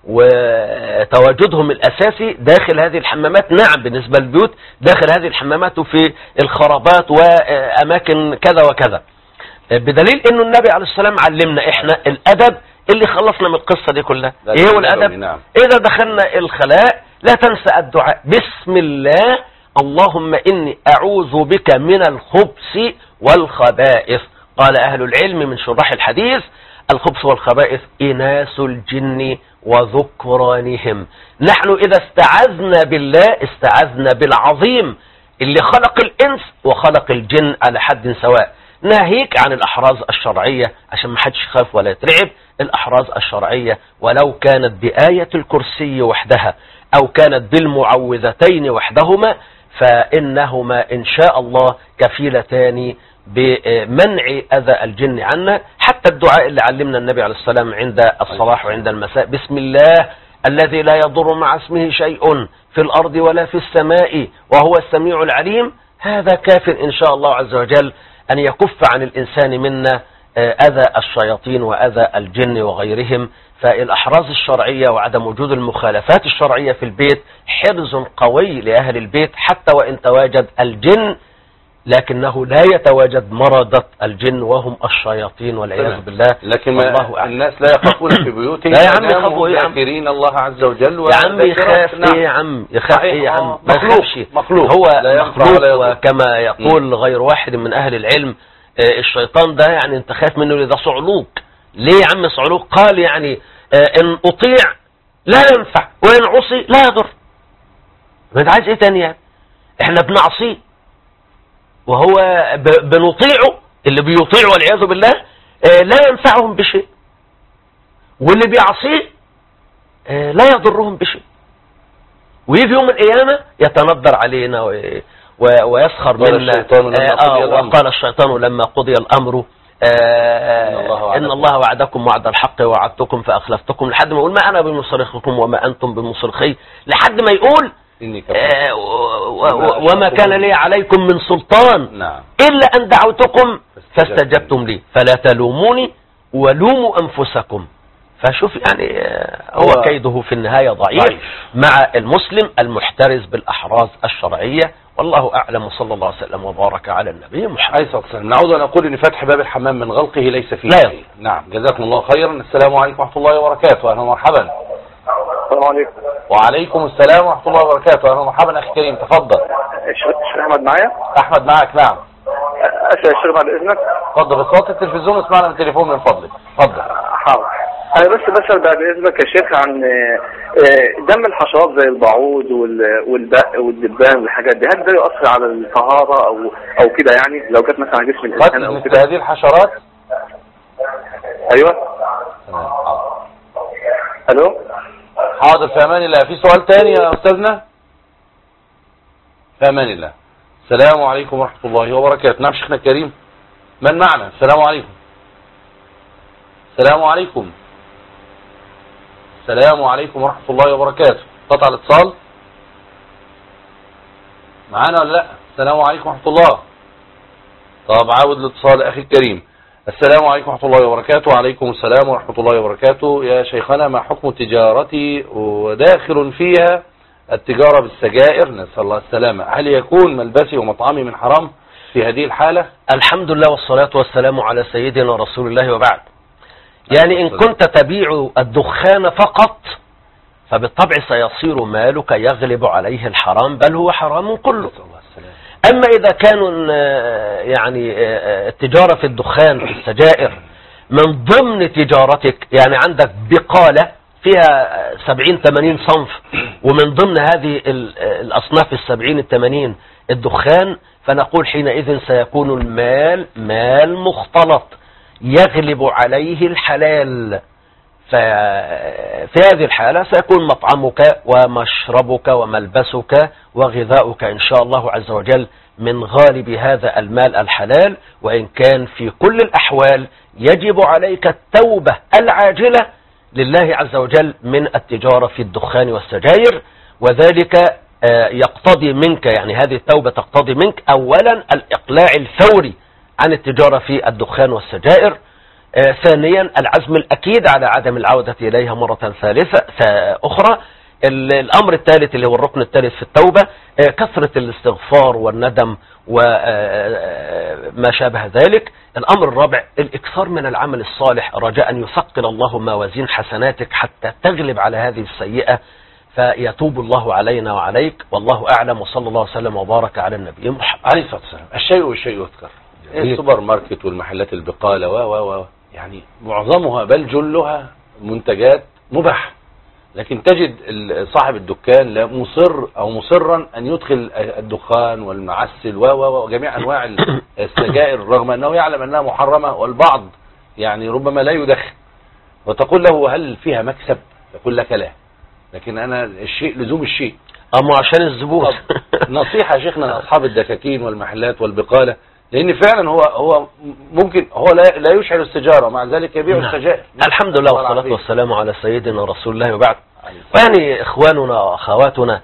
وتواجدهم الأساسي داخل هذه الحمامات. نعم، بالنسبة للبيوت داخل هذه الحمامات وفي الخرابات وأماكن كذا وكذا، بدليل أنه النبي عليه السلام علمنا إحنا الأدب اللي خلصنا من القصة دي كلها. إيه هو الأدب؟ نعم. إذا دخلنا الخلاء لا تنسى الدعاء بسم الله، اللهم إني أعوذ بك من الخبث والخبائث. قال أهل العلم من شراح الحديث: الخبث والخبائث إناس الجن وذكرانهم. نحن إذا استعذنا بالله استعذنا بالعظيم اللي خلق الإنس وخلق الجن على حد سواء. ناهيك عن الأحراز الشرعية عشان ما حدش يخاف ولا يترعب. الأحراز الشرعية ولو كانت بآية الكرسي وحدها أو كانت بالمعوذتين وحدهما فإنهما إن شاء الله كفيلتان بمنع أذى الجن عنا. حتى الدعاء اللي علمنا النبي عليه السلام عند الصباح وعند المساء: بسم الله الذي لا يضر مع اسمه شيء في الأرض ولا في السماء وهو السميع العليم. هذا كاف إن شاء الله عز وجل أن يكف عن الإنسان منا أذى الشياطين وأذى الجن وغيرهم. فالأحراز الشرعية وعدم وجود المخالفات الشرعية في البيت حرز قوي لأهل البيت، حتى وإن تواجد الجن لكنه لا يتواجد مرضة الجن وهم الشياطين والعياذ بالله. لكن الناس لا يخافون في بيوتهم، لا يا عم يخافوا، يا عم ذاكرين الله عز وجل. يا عم يخاف ايه يا عم؟ يخاف ايه يا عم؟ ما يخافش، مخلوق هو لا مخلوق. وكما يقول غير واحد من أهل العلم الشيطان ده يعني انت خايف منه إذا صعلوك. ليه يا عم صعلوك؟ قال يعني ان اطيع لا ينفع وان عصي لا يضر. ما انت عايز ايه تاني يعني؟ احنا بنعصيه وهو بنطيعه. اللي بيطيعه والعياذ بالله لا ينفعهم بشيء، واللي بيعصيه لا يضرهم بشيء. ويجي يوم القيامة يتندر علينا ويسخر منا. وقال الشيطان لما قضي الأمر إن الله وعدكم وعد الحق ووعدتكم فأخلفتكم، لحد ما يقول ما أنا بمصرخكم وما أنتم بمصرخي، لحد ما يقول وما كان لي عليكم من سلطان إلا أن دعوتكم فاستجبتم لي فلا تلوموني ولوموا أنفسكم. فشوف يعني هو كيده في النهاية ضعيف مع المسلم المحترز بالأحراز الشرعية. والله أعلم، وصلى الله وسلم وبارك على النبي محمد. نعود ونقول أن فتح باب الحمام من غلقه ليس فيه شيء. نعم، جزاكم الله خيرا. السلام عليكم ورحمة الله وبركاته. أهلا ومرحبا. السلام عليكم. وعليكم السلام ورحمة الله وبركاته. أهلا ومرحبا أخي كريم، تفضل. الشيخ أحمد معايا؟ أحمد معك. نعم. أسأل الشيخ بعد إذنك. تفضل، بس وقت التلفزيون اسمعنا من التليفون من فضلك. تفضل. حاضر. أنا بس بسأل بعد إذنك يا شيخ عن دم الحشرات زي البعوض والبق والدبان والحاجات دي، هل ده يؤثر على الطهارة أو كده يعني لو كانت مثلا على جسم الإنسان أو كده؟ هذه الحشرات. أيوه. ألو. حاضر، في أمان الله. في سؤال تاني يا أستاذنا؟ في أمان الله. السلام عليكم ورحمة الله وبركاته. نعم شيخنا الكريم، من معنا؟ السلام عليكم. السلام عليكم. السلام عليكم ورحمة الله وبركاته. قطع الاتصال معانا ولا لا؟ السلام عليكم ورحمة الله. طب عاود الاتصال أخي الكريم. السلام عليكم ورحمة الله وبركاته. وعليكم السلام ورحمة الله وبركاته. يا شيخنا، ما حكم تجارتي وداخل فيها التجارة بالسجائر؟ نسأل الله السلامة. هل يكون ملبسي ومطعمي من حرام في هذه الحالة؟ الحمد لله والصلاة والسلام على سيدنا رسول الله وبعد. يعني إن كنت تبيع الدخان فقط فبالطبع سيصير مالك يغلب عليه الحرام، بل هو حرام كله. أما إذا كانوا يعني التجارة في الدخان في السجائر من ضمن تجارتك، يعني عندك بقالة فيها 70-80 صنف، ومن ضمن هذه الأصناف 70-80 الدخان، فنقول حينئذ سيكون المال مال مختلط يغلب عليه الحلال. ففي هذه الحالة سيكون مطعمك ومشربك وملبسك وغذاؤك إن شاء الله عز وجل من غالب هذا المال الحلال. وإن كان في كل الأحوال يجب عليك التوبة العاجلة لله عز وجل من التجارة في الدخان والسجائر، وذلك يقتضي منك، يعني هذه التوبة تقتضي منك أولا الإقلاع الفوري عن التجارة في الدخان والسجائر، ثانيا العزم الأكيد على عدم العودة إليها مرة أخرى. الأمر الثالث اللي هو الركن الثالث في التوبة كثرة الاستغفار والندم وما شابه ذلك. الأمر الرابع الإكثار من العمل الصالح رجاء أن يثقل الله موازين حسناتك حتى تغلب على هذه السيئة، فيتوب الله علينا وعليك، والله أعلم، وصلى الله وسلم وبارك على النبي محمد عليه الصلاة والسلام. الشيء والشيء يذكر، السوبر ماركت والمحلات البقالة يعني معظمها بل جلها منتجات مباحة، لكن تجد صاحب الدكان لا مصرا أن يدخل الدخان والمعسل وجميع أنواع السجائر رغم أنه يعلم أنها محرمة، والبعض يعني ربما لا يدخن، وتقول له هل فيها مكسب؟ يقول لك لا، لكن أنا الشيء لزوم الشيء عشان الزبون. نصيحة يا شيخنا لأصحاب الدكاكين والمحلات والبقالة، لأن فعلا هو ممكن هو لا يشعر السجارة ومع ذلك يبيع السجائر. الحمد لله والصلاة والسلام على سيدنا رسول الله وبعد. يعني إخواننا وأخواتنا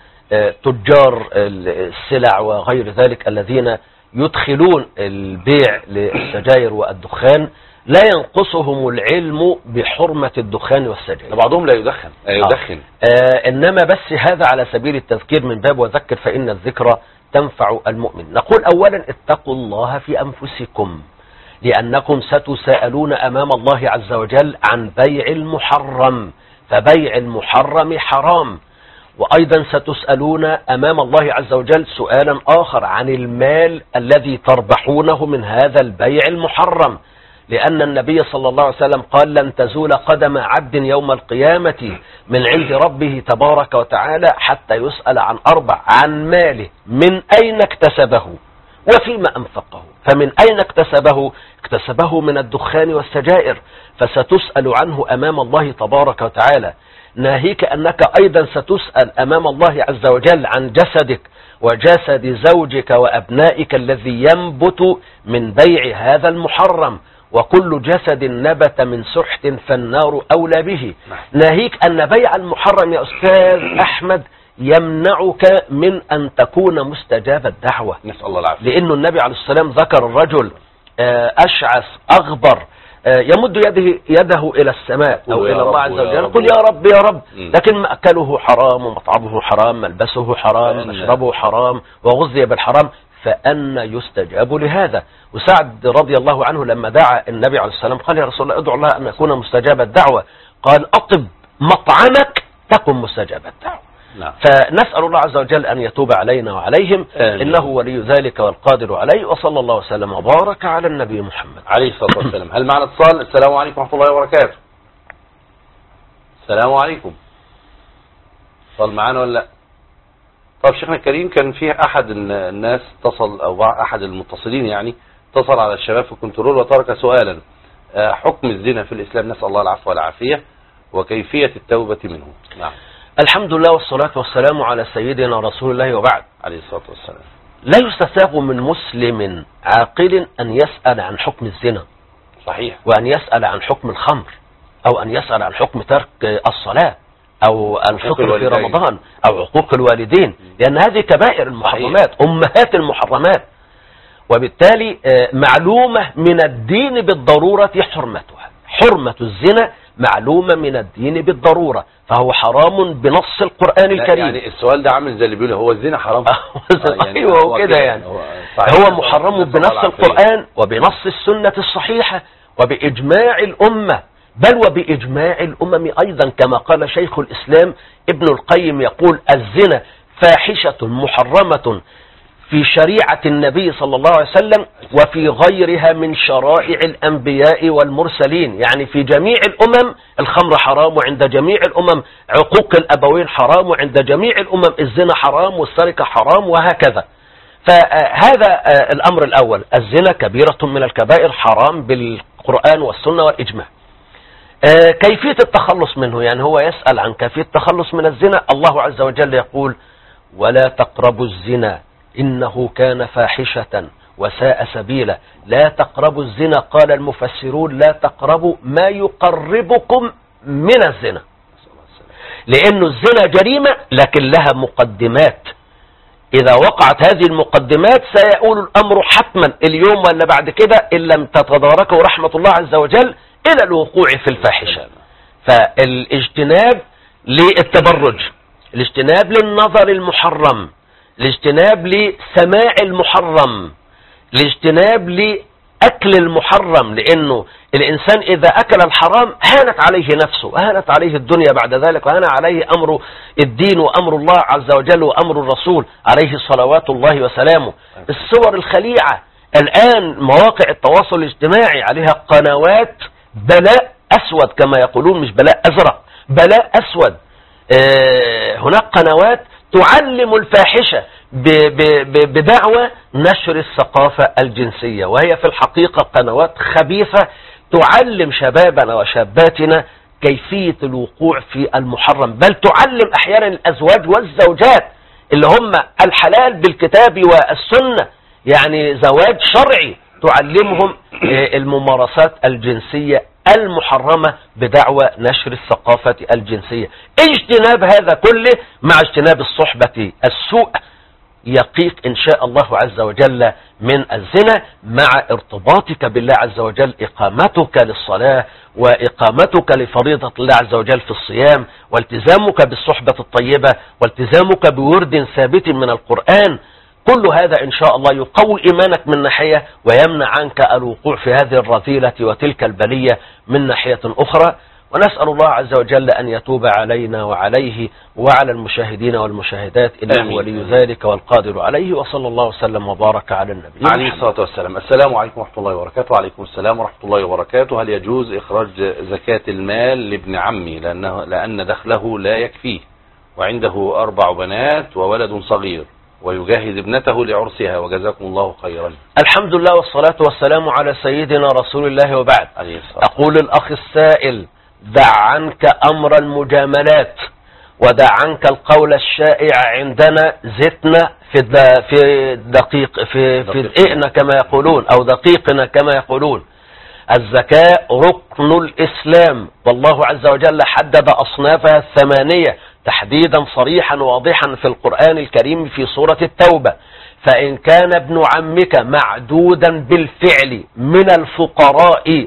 تجار السلع وغير ذلك الذين يدخلون البيع للسجائر والدخان لا ينقصهم العلم بحرمة الدخان والسجائر. بعضهم لا يدخن إنما بس هذا على سبيل التذكير من باب وذكر فإن الذكرى تنفع المؤمن. نقول أولا اتقوا الله في أنفسكم، لأنكم ستساءلون أمام الله عز وجل عن بيع المحرم، فبيع المحرم حرام. وأيضا ستسألون أمام الله عز وجل سؤالا آخر عن المال الذي تربحونه من هذا البيع المحرم، لأن النبي صلى الله عليه وسلم قال لن تزول قدم عبد يوم القيامة من عند ربه تبارك وتعالى حتى يسأل عن 4: عن ماله، من أين اكتسبه وفيما أنفقه. فمن أين اكتسبه؟ اكتسبه من الدخان والسجائر، فستسأل عنه أمام الله تبارك وتعالى. ناهيك أنك أيضا ستسأل أمام الله عز وجل عن جسدك وجسد زوجك وأبنائك الذي ينبت من بيع هذا المحرم، وكل جسد نبت من سحت فالنار أولى به. ناهيك أن بيع المحرم يا أستاذ أحمد يمنعك من أن تكون مستجاب الدعوة، نسأل الله العافية، لأنه النبي عليه السلام ذكر الرجل أشعث أغبر يمد يده إلى السماء أو إلى الله عز وجل يقول يا رب يا رب، لكن مأكله حرام ومطعمه حرام، ملبسه حرام، مشربه حرام، وغذي بالحرام، فأن يستجاب لهذا. وسعد رضي الله عنه لما دعا النبي عليه السلام قال يا رسول الله ادعو الله أن يكون مستجاب الدعوة، قال أطب مطعمك تكن مستجاب الدعوة. فنسأل الله عز وجل أن يتوب علينا وعليهم، إنه ولي ذلك والقادر عليه، وصلى الله وسلم وبارك على النبي محمد عليه الصلاة والسلام. هل معنا اتصال؟ السلام عليكم ورحمة الله وبركاته. السلام عليكم. اتصال معنا ولا لا؟ طب شيخنا الكريم، كان فيه أحد الناس اتصل أو أحد المتصلين يعني اتصل على الشباب في الكنترول وترك سؤالا: حكم الزنا في الإسلام، نسأل الله العفو والعافية، وكيفية التوبة منه. نعم. الحمد لله والصلاة والسلام على سيدنا رسول الله وبعد. عليه الصلاة والسلام. لا يستساغ من مسلم عاقل أن يسأل عن حكم الزنا، صحيح، وأن يسأل عن حكم الخمر، أو أن يسأل عن حكم ترك الصلاة، أو الفطر في رمضان، أو عقوق الوالدين، لأن هذه كبائر المحرمات، أمهات المحرمات، وبالتالي معلومة من الدين بالضرورة حرمتها. حرمة الزنا معلومة من الدين بالضرورة، فهو حرام بنص القرآن الكريم. يعني السؤال ده عامل زي اللي بيقول هو الزنا حرام. يعني هو كده يعني هو محرم بنص القرآن وبنص السنة الصحيحة وبإجماع الأمة، بل وبإجماع الأمم أيضا، كما قال شيخ الإسلام ابن القيم يقول: الزنا فاحشة محرمة في شريعة النبي صلى الله عليه وسلم وفي غيرها من شرائع الأنبياء والمرسلين. يعني في جميع الأمم الخمر حرام، وعند جميع الأمم عقوق الأبوين حرام، وعند جميع الأمم الزنا حرام والسرقة حرام، وهكذا. فهذا الأمر الأول، الزنا كبيرة من الكبائر، حرام بالقرآن والسنة والإجماع. كيفية التخلص منه، يعني هو يسأل عن كيفية التخلص من الزنا. الله عز وجل يقول: ولا تقربوا الزنا إنه كان فاحشة وساء سبيلا. لا تقربوا الزنا، قال المفسرون: لا تقربوا ما يقربكم من الزنا، لأن الزنا جريمة لكن لها مقدمات. إذا وقعت هذه المقدمات سيؤول الأمر حتما اليوم ولا بعد كده، إن لم تتداركه رحمة الله عز وجل، إلى الوقوع في الفاحشة. فالاجتناب للتبرج، الاجتناب للنظر المحرم، الاجتناب لسماع المحرم، الاجتناب لأكل المحرم، لأنه الإنسان إذا أكل الحرام هانت عليه نفسه، هانت عليه الدنيا بعد ذلك، وهان عليه أمر الدين وأمر الله عز وجل وأمر الرسول عليه صلوات الله وسلامه. الصور الخليعة الآن مواقع التواصل الاجتماعي عليها قنوات بلاء أسود كما يقولون، مش بلاء أزرق، بلاء أسود. هناك قنوات تعلم الفاحشة بدعوى نشر الثقافة الجنسية، وهي في الحقيقة قنوات خبيثة تعلم شبابنا وشاباتنا كيفية الوقوع في المحرم، بل تعلم أحيانا الأزواج والزوجات اللي هم الحلال بالكتاب والسنة، يعني زواج شرعي، تعلمهم الممارسات الجنسية المحرمة بدعوى نشر الثقافة الجنسية. اجتناب هذا كله مع اجتناب الصحبة السوء يقيك إن شاء الله عز وجل من الزنا، مع ارتباطك بالله عز وجل، إقامتك للصلاة وإقامتك لفريضة الله عز وجل في الصيام، والتزامك بالصحبة الطيبة، والتزامك بورد ثابت من القرآن. كل هذا إن شاء الله يقوي إيمانك من ناحية، ويمنع عنك الوقوع في هذه الرذيلة وتلك البلية من ناحية أخرى. ونسأل الله عز وجل أن يتوب علينا وعليه وعلى المشاهدين والمشاهدات، إنه ولي ذلك والقادر عليه. وصلى الله وسلم وبارك على النبي عليه الصلاة والسلام. السلام عليكم ورحمة الله وبركاته. وعليكم السلام ورحمة الله وبركاته. هل يجوز إخراج زكاة المال لابن عمي لأن دخله لا يكفيه، وعنده 4 بنات وولد صغير، ويجهز ابنته لعرسها، وجزاكم الله خيرا؟ الحمد لله والصلاة والسلام على سيدنا رسول الله، وبعد. أقول الأخ السائل: دع عنك أمر المجاملات، ودع عنك القول الشائع عندنا: زتنا في دقيقنا كما يقولون، أو دقيقنا كما يقولون. الزكاة ركن الإسلام، والله عز وجل حدد أصنافها 8 تحديدا صريحا واضحا في القرآن الكريم في سورة التوبة. فإن كان ابن عمك معدودا بالفعل من الفقراء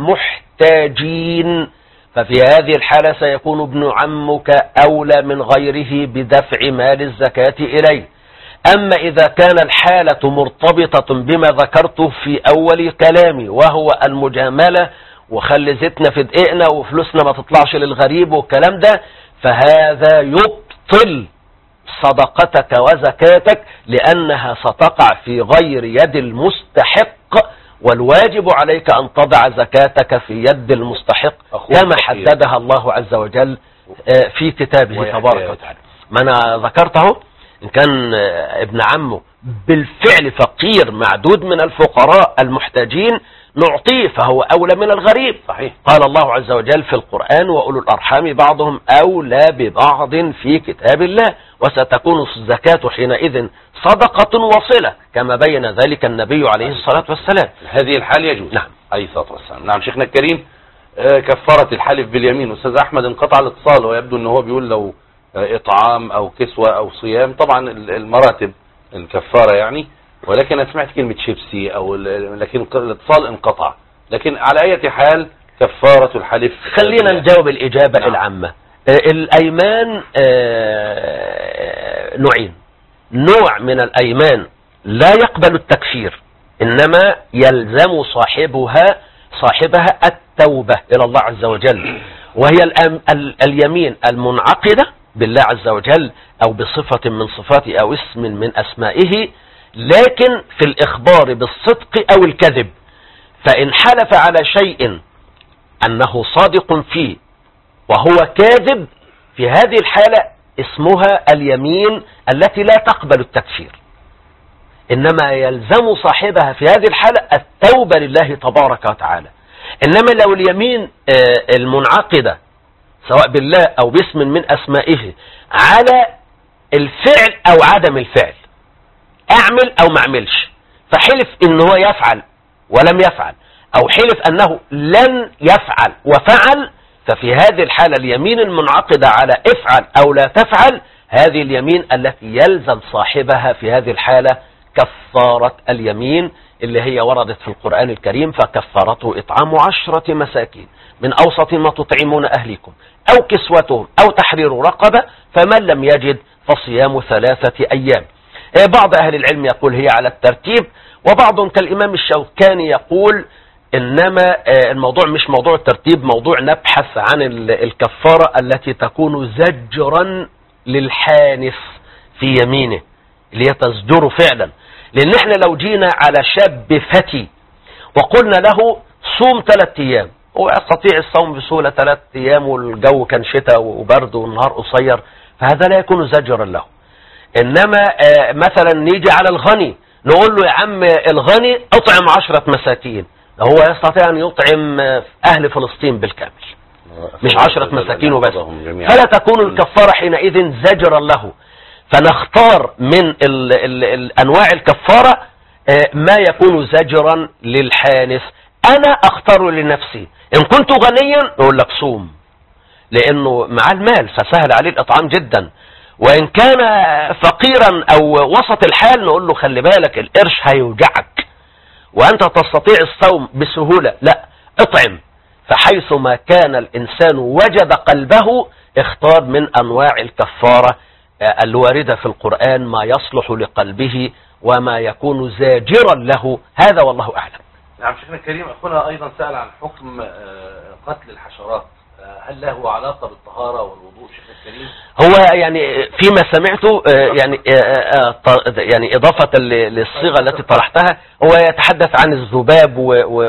المحتاجين، ففي هذه الحالة سيكون ابن عمك أولى من غيره بدفع مال الزكاة إليه. أما إذا كان الحالة مرتبطة بما ذكرته في أول كلامي، وهو المجاملة، وخلي زيتنا في دقيقنا وفلوسنا ما تطلعش للغريب والكلام ده، فهذا يبطل صدقتك وزكاتك، لأنها ستقع في غير يد المستحق، والواجب عليك أن تضع زكاتك في يد المستحق كما حددها الله عز وجل في كتابه تبارك وتعالى. ما أنا ذكرته، إن كان ابن عمه بالفعل فقير معدود من الفقراء المحتاجين نعطيه، فهو أولى من الغريب. صحيح. قال الله عز وجل في القرآن: وأولو الأرحام بعضهم أولى ببعض في كتاب الله، وستكون الزكاة حينئذ صدقة وصلة، كما بين ذلك النبي عليه الصلاة والسلام. هذه الحال يجوز. نعم. عليه الصلاة والسلام. نعم. شيخنا الكريم، كفارة الحلف باليمين. أستاذ أحمد انقطع الاتصال، ويبدو أنه هو بيقول لو إطعام أو كسوة أو صيام، طبعا المراتب الكفارة يعني، ولكن أنا سمعت كلمة شيبسي لكن الاتصال انقطع. لكن على أي حال كفارة الحلف. خلينا نجاوب الإجابة نعم. العامة. الأيمان نوعين. نوع من الأيمان لا يقبل التكفير، إنما يلزم صاحبها التوبة إلى الله عز وجل، وهي اليمين المنعقدة بالله عز وجل أو بصفة من صفاته أو اسم من أسمائه، لكن في الإخبار بالصدق أو الكذب. فإن حلف على شيء أنه صادق فيه وهو كاذب، في هذه الحالة اسمها اليمين التي لا تقبل التكفير، إنما يلزم صاحبها في هذه الحالة التوبة لله تبارك وتعالى. إنما لو اليمين المنعقدة سواء بالله أو باسم من أسمائه على الفعل أو عدم الفعل، أعمل أو ما أعملش، فحلف إن هو يفعل ولم يفعل، أو حلف أنه لن يفعل وفعل، ففي هذه الحالة اليمين المنعقدة على افعل أو لا تفعل، هذه اليمين التي يلزم صاحبها في هذه الحالة كفارة اليمين اللي هي وردت في القرآن الكريم: فكفارته إطعام 10 مساكين من أوسط ما تطعمون أهليكم أو كسوتهم أو تحرير رقبة، فمن لم يجد فصيام 3 أيام. بعض أهل العلم يقول هي على الترتيب، وبعضهم كالإمام الشوكاني يقول إنما الموضوع مش موضوع الترتيب، موضوع نبحث عن الكفارة التي تكون زجرا للحانث في يمينه اللي هي تزجره فعلا. لأن احنا لو جينا على شاب فتي وقلنا له صوم 3 أيام، هو يستطيع الصوم بسهولة 3 أيام والجو كان شتاء وبرد والنهار قصير، فهذا لا يكون زجرا له. إنما مثلا نيجي على الغني نقول له: يا عم الغني اطعم 10 مساكين، هو يستطيع أن يطعم أهل فلسطين بالكامل، مش 10 مساكين وبس، فلا تكون الكفارة حينئذ زجرا له. فنختار من أنواع الكفارة ما يكون زجرا للحانث. أنا أختار لنفسي، إن كنت غنيا نقول لك صوم لأنه مع المال فسهل عليه الإطعام جدا، وإن كان فقيرا أو وسط الحال نقول له خلي بالك القرش هيوجعك وأنت تستطيع الصوم بسهولة، لا اطعم. فحيث ما كان الإنسان وجد قلبه اختار من أنواع الكفارة الواردة في القرآن ما يصلح لقلبه وما يكون زاجرا له، هذا والله أعلم. نعم شيخنا الكريم، أخونا أيضا سأل عن حكم قتل الحشرات، هل له علاقة بالطهارة والوضوء شيخنا الكريم؟ هو يعني فيما سمعته يعني إضافة للصيغة التي طرحتها، هو يتحدث عن الذباب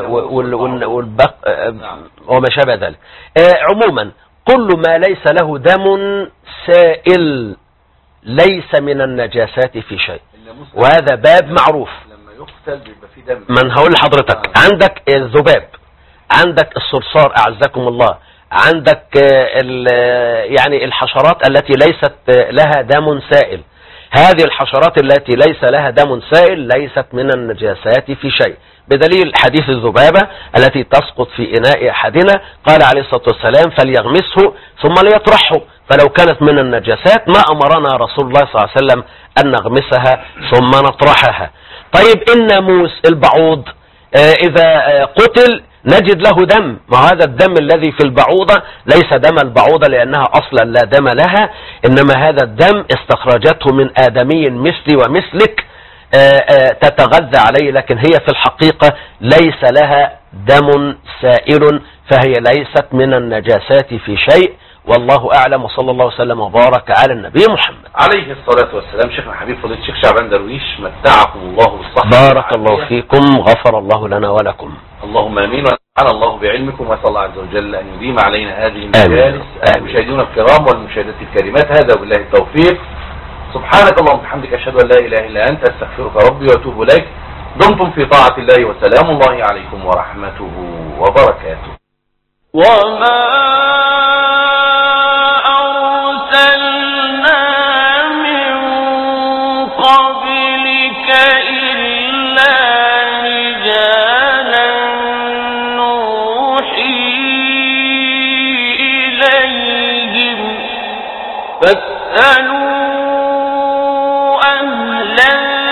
والبق وما شابه ذلك. عموما كل ما ليس له دم سائل ليس من النجاسات في شيء، وهذا باب معروف. لما يقتل بيبقى في دم. من هقول لحضرتك، عندك الذباب، عندك الصرصار أعزكم الله، عندك يعني الحشرات التي ليست لها دم سائل. هذه الحشرات التي ليس لها دم سائل ليست من النجاسات في شيء، بدليل حديث الذبابة التي تسقط في إناء أحدنا، قال عليه الصلاة والسلام: فليغمسه ثم ليطرحه، فلو كانت من النجاسات ما أمرنا رسول الله صلى الله عليه وسلم أن نغمسها ثم نطرحها. طيب الناموس البعوض إذا قتل نجد له دم، ما هذا الدم الذي في البعوضة ليس دم البعوضة لأنها أصلا لا دم لها، إنما هذا الدم استخرجته من آدمي مثلي ومثلك تتغذى عليه، لكن هي في الحقيقة ليس لها دم سائل، فهي ليست من النجاسات في شيء، والله أعلم. وصلى الله وسلم وبارك على النبي محمد عليه الصلاة والسلام. شيخنا حبيب فضيلة الشيخ شعبان درويش، متعكم الله بالصحة. بارك الله فيكم، غفر الله لنا ولكم. اللهم امين. ونفعنا الله بعلمكم، واسال الله عز وجل ان يديم علينا هذه المجالس. المشاهدين الكرام والمشاهدات الكريمات، هذا وبالله التوفيق. سبحانك اللهم وبحمدك، اشهد ان لا اله الا انت، استغفرك ربي واتوب اليك. دمتم في طاعة الله، وسلام الله عليكم ورحمته وبركاته. وما فاسألوا أهل